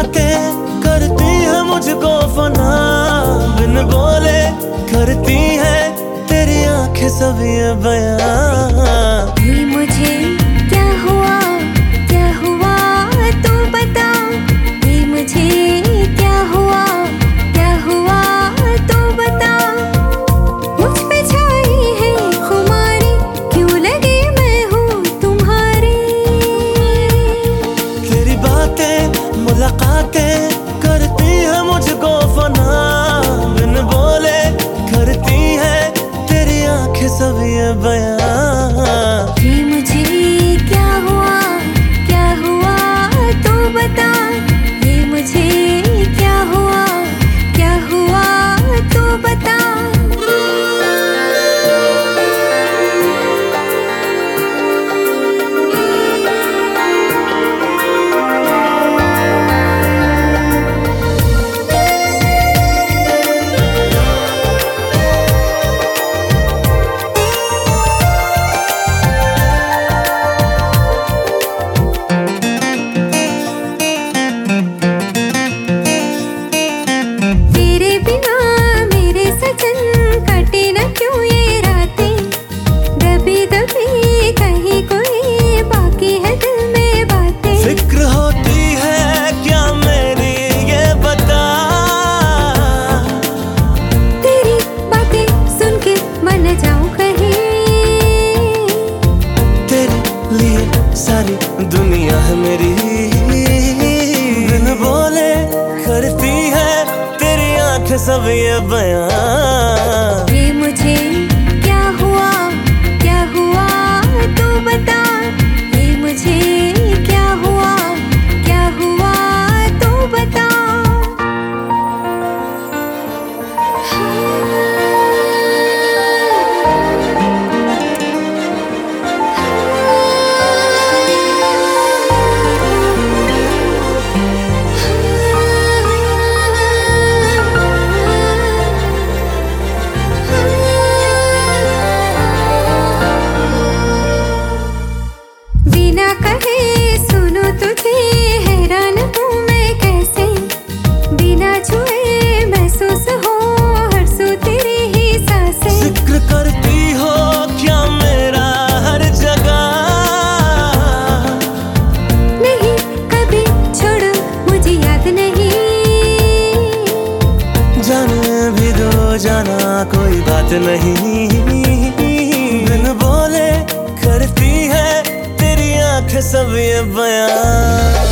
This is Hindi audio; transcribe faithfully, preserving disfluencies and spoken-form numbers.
बातें करती है मुझको फना, बिन बोले करती है तेरी आंखें सब ये बयां। ये मुझे क्या हुआ क्या हुआ तू बता, ये मुझे क्या हुआ क्या हुआ तू बता। मुझ पे छाई है खुमारी, क्यों लगी मैं हूँ तुम्हारी। तेरी बातें मुलाकातें करती है मुझको फना, बिन बोले करती है तेरी आंखें सब ये बयां। ये मुझे क्या हुआ क्या हुआ तू बता, ये मुझे क्या हुआ क्या हुआ तू बता। सारी दुनिया है मेरी, बिन बोले करती है तेरी आंखें सब ये बयां। ये मुझे क्या हुआ क्या हुआ तू बता, ये मुझे क्या हुआ क्या हुआ तू बता। बिना कहे सुनो तुझे हैरान हूँ मैं कैसे, बिना छुए महसूस हो हर सू तेरी ही सांसें। जिक्र करती हो क्या मेरा हर जगह, नहीं कभी छोड़ो मुझे याद नहीं। जाने भी दो जाना कोई बात नहीं, बिन बोले करती है तेरी आंखें सब ये बयां।